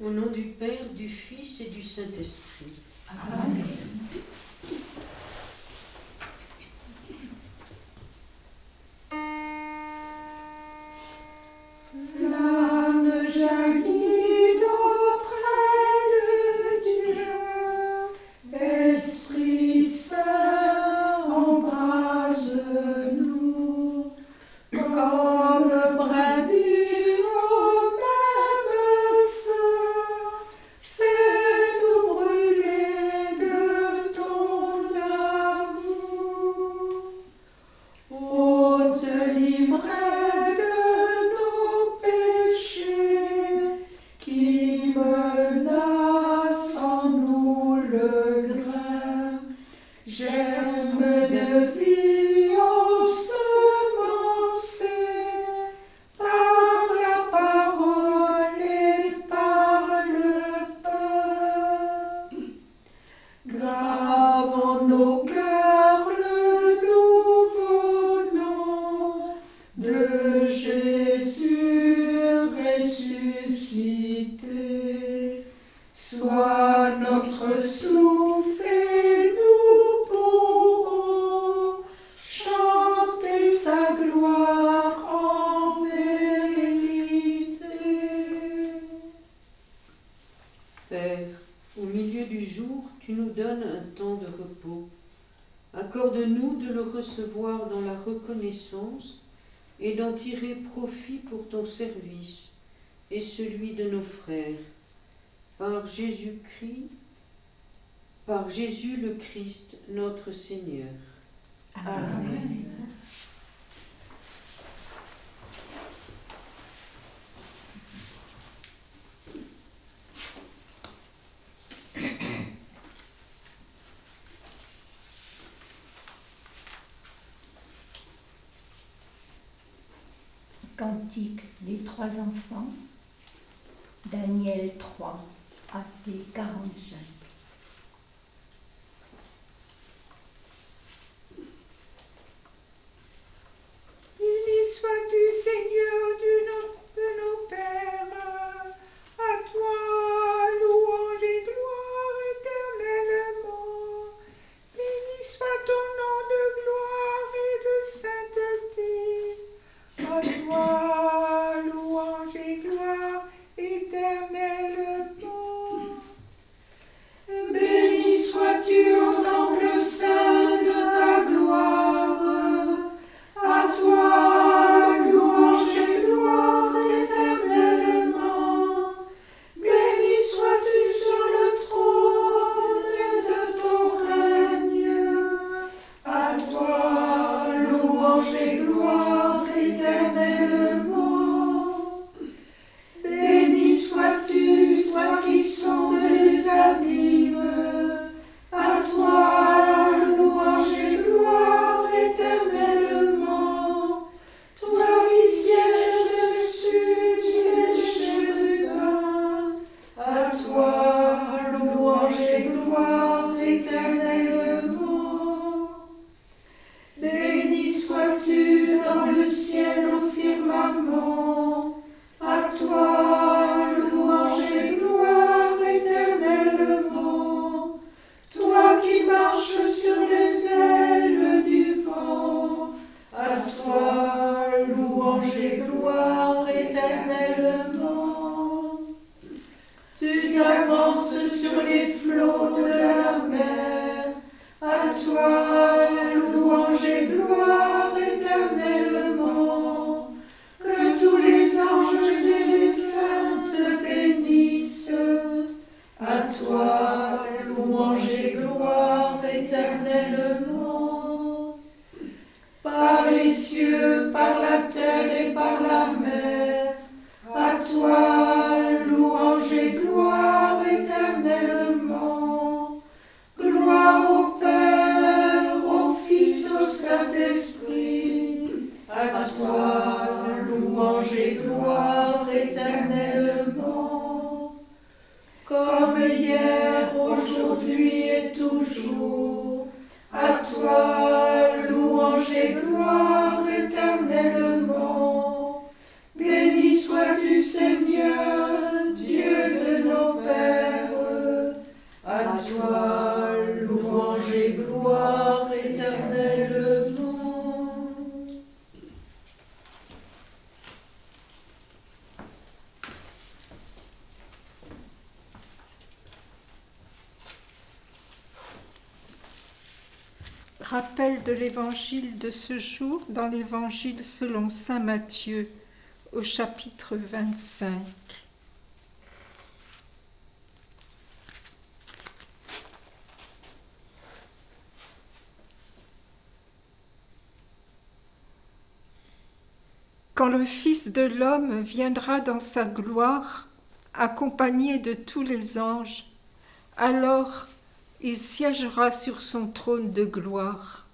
Au nom du Père, du Fils et du Saint-Esprit. Amen. Flamme jaillit d'auprès de Dieu, Esprit Saint, embrase-nous, comme brindilles au même feu, fais-nous brûler de ton amour. Ôte l'ivraie de nos péchés, qui menace en nous le grain, germe de vie ensemencé par la parole et par le pain. Grave en nos cœurs le nouveau nom de Jésus ressuscité. Sois notre souffle et nous pourrons chanter sa gloire en vérité. Père, au milieu du jour, tu nous donnes un temps de repos. Accorde-nous de le recevoir dans la reconnaissance et d'en tirer profit pour ton service et celui de nos frères. Par Jésus-Christ, par Jésus le Christ, notre Seigneur. Amen. Cantique des trois enfants, Daniel 3, acté 45. Béni sois-tu, Seigneur, de nos pères. À toi, louange et gloire éternellement. Béni soit ton nom de gloire et de sainteté. À toi, louange et gloire éternellement. Béni sois-tu au temple saint de ta gloire. À toi, louange et gloire éternellement. Béni sois-tu sur le trône de ton règne. À toi, louange et gloire éternellement. Béni sois-tu, toi qui sondes les abîmes. À toi, louange et gloire éternellement. Toi qui sièges dessus les chérubins. À toi, louange et gloire éternellement. Béni sois-tu dans le ciel au firmament. À toi, louange et gloire éternellement. Toi qui marches sur les ailes du vent. À toi, louange et gloire éternellement. Tu t'avances sur les flots de la mer. À toi, louange et gloire éternellement. Que tous les anges et les saints te bénissent. À toi, louange et gloire éternellement. Par les cieux, par la terre et par la mer. À toi, louange et gloire éternellement. Gloire au Père, au Fils, au Saint-Esprit. À toi, louange et gloire éternellement. Comme hier, Rappel de l'évangile de ce jour dans l'évangile selon saint Matthieu, au chapitre 25. Quand le Fils de l'homme viendra dans sa gloire, accompagné de tous les anges, alors il siégera sur son trône de gloire.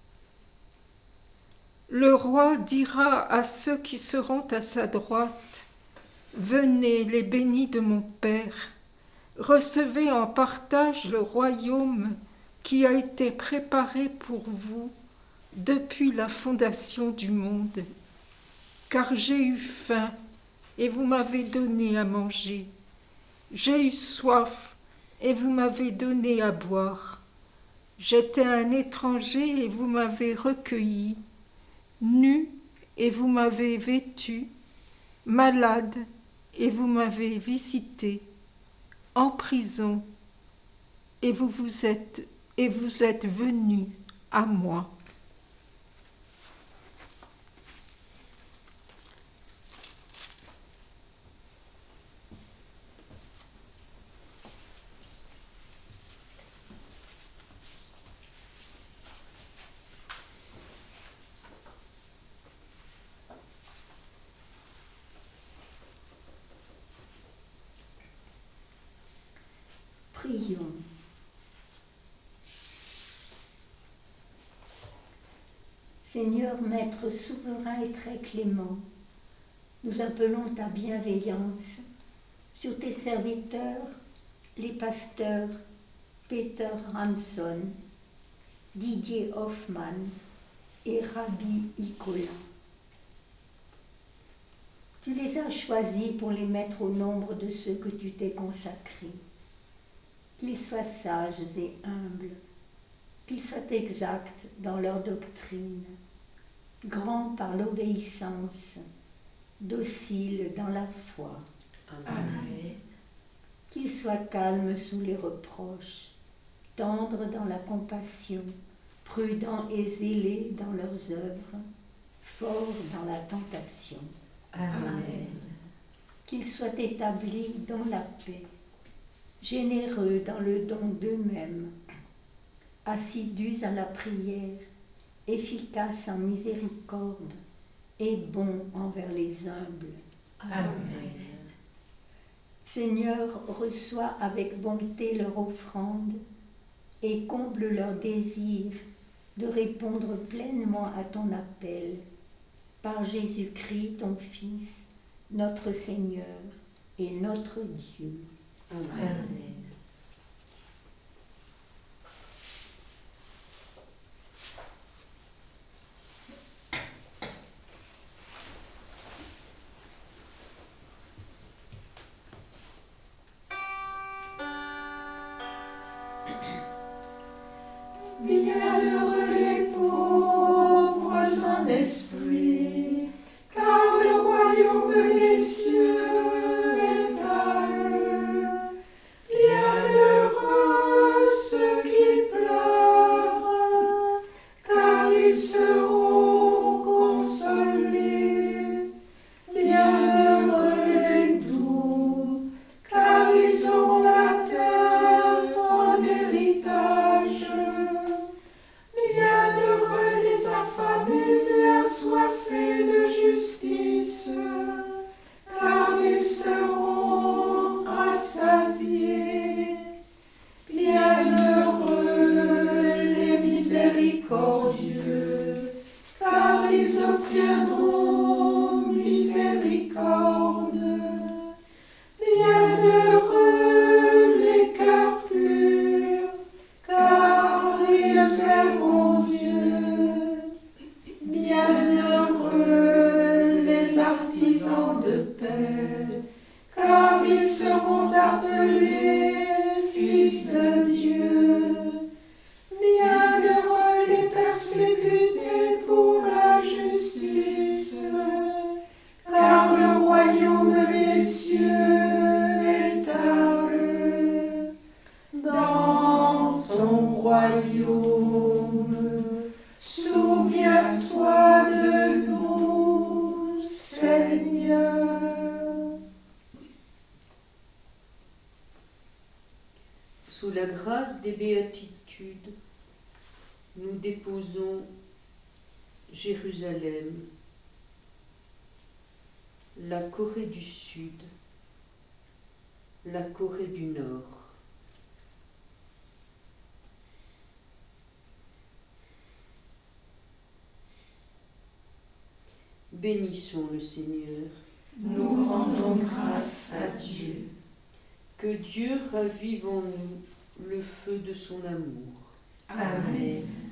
Le roi dira à ceux qui seront à sa droite, « Venez, les bénis de mon Père, recevez en partage le royaume qui a été préparé pour vous depuis la fondation du monde. Car j'ai eu faim, et vous m'avez donné à manger. J'ai eu soif, et vous m'avez donné à boire. J'étais un étranger, et vous m'avez recueilli. Nu, et vous m'avez vêtu. Malade, et vous m'avez visité. En prison, et vous êtes venus à moi. » Prions. Seigneur, Maître souverain et très clément, nous appelons ta bienveillance sur tes serviteurs, les pasteurs Peter Hanson, Didier Hoffmann et Rabbi Ikola. Tu les as choisis pour les mettre au nombre de ceux que tu t'es consacrés. Qu'ils soient sages et humbles, qu'ils soient exacts dans leur doctrine, grands par l'obéissance, dociles dans la foi. Amen. Qu'ils soient calmes sous les reproches, tendres dans la compassion, prudents et zélés dans leurs œuvres, forts dans la tentation. Amen. Qu'ils soient établis dans la paix, généreux dans le don d'eux-mêmes, assidus à la prière, efficaces en miséricorde et bons envers les humbles. Amen. Seigneur, reçois avec bonté leur offrande et comble leur désir de répondre pleinement à ton appel par Jésus-Christ, ton Fils, notre Seigneur et notre Dieu. Amen. Bienheureux les pauvres en esprit, car le royaume des cieux est à eux. Bienheureux ceux qui pleurent, car ils seront consolés. Bienheureux les doux, car ils auront la terre en héritage. Sous la grâce des béatitudes, nous déposons Jérusalem, la Corée du Sud, la Corée du Nord. Bénissons le Seigneur. Nous rendons grâce à Dieu. Que Dieu ravive en nous le feu de son amour. Amen.